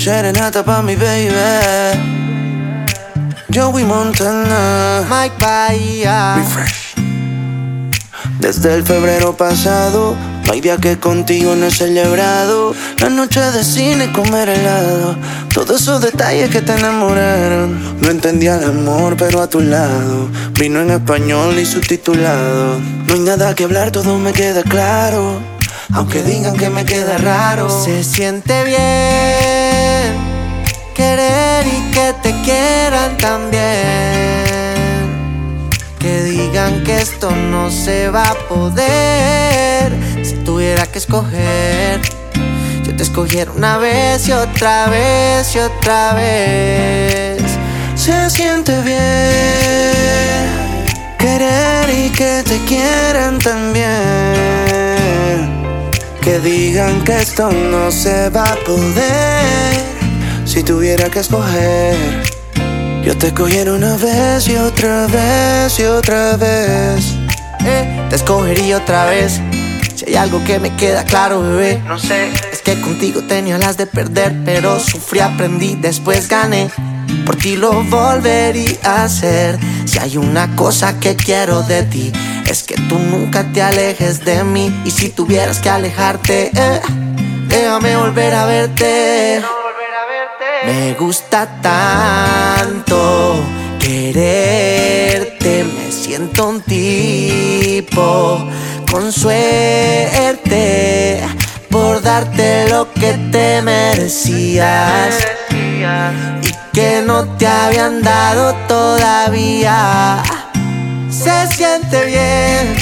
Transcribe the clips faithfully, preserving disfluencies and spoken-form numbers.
Serenata pa' mi baby. Joey Montana, Mike Bahía. Refresh. Desde el febrero pasado, no hay día que contigo no he celebrado. La noche de cine, comer helado, todos esos detalles que te enamoraron. No entendía el amor, pero a tu lado vino en español y subtitulado. No hay nada que hablar, todo me queda claro, aunque digan que me queda raro. Se siente bien querer y que te quieran también. Que digan que esto no se va a poder. Si tuviera que escoger, yo te escogiera una vez y otra vez y otra vez. Se siente bien querer y que te quieran también. Que digan que esto no se va a poder. Si tuviera que escoger, yo te escogiera una vez y otra vez y otra vez. Eh, te escogería otra vez. Si hay algo que me queda claro, bebé, No sé, es que contigo tenía las de perder, pero sufrí, aprendí, después gané. Por ti lo volvería a hacer. Si hay una cosa que quiero de ti, es que tú nunca te alejes de mí. Y si tuvieras que alejarte, eh, déjame volver a verte. Me gusta tanto quererte, me siento un tipo con suerte por darte lo que te merecías y que no te habían dado todavía. Se siente bien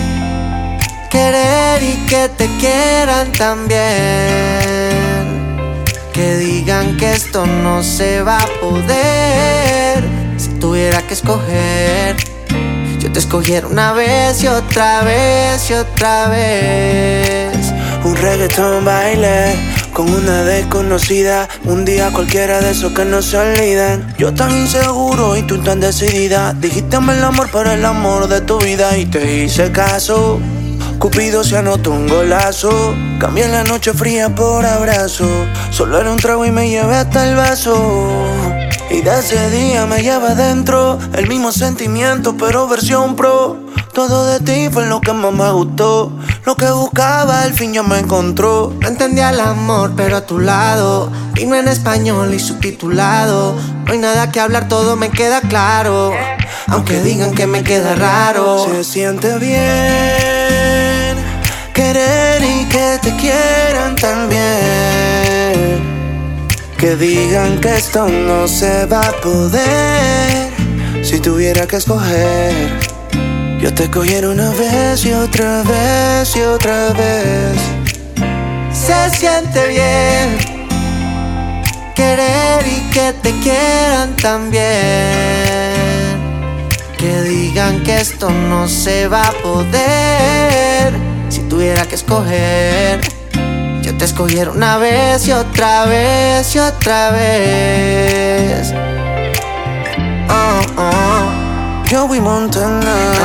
querer y que te quieran también. Que digan que esto no se va a poder. Si tuviera que escoger, yo te escogiera una vez y otra vez y otra vez. un reggaetón baile con una desconocida, un día cualquiera de esos que no se olvidan. Yo tan inseguro y tú tan decidida, dijiste amar el amor para el amor de tu vida y te hice caso. Cupido se anotó un golazo, cambié la noche fría por abrazo. Solo era un trago y me llevé hasta el vaso. Y de ese día me lleva adentro el mismo sentimiento, pero versión pro. Todo de ti fue lo que más me gustó. Lo que buscaba al fin ya me encontró. No entendía el amor, pero a tu lado vino en español y subtitulado. No hay nada que hablar, todo me queda claro, aunque digan que me queda raro. Se siente bien querer y que te quieran también. Que digan que esto no se va a poder. Si tuviera que escoger, yo te escogiera una vez y otra vez y otra vez. Se siente bien querer y que te quieran también. Que digan que esto no se va a poder. Si tuviera que escoger, yo te escogiera una vez y otra vez y otra vez. Oh, oh. Joey Montana,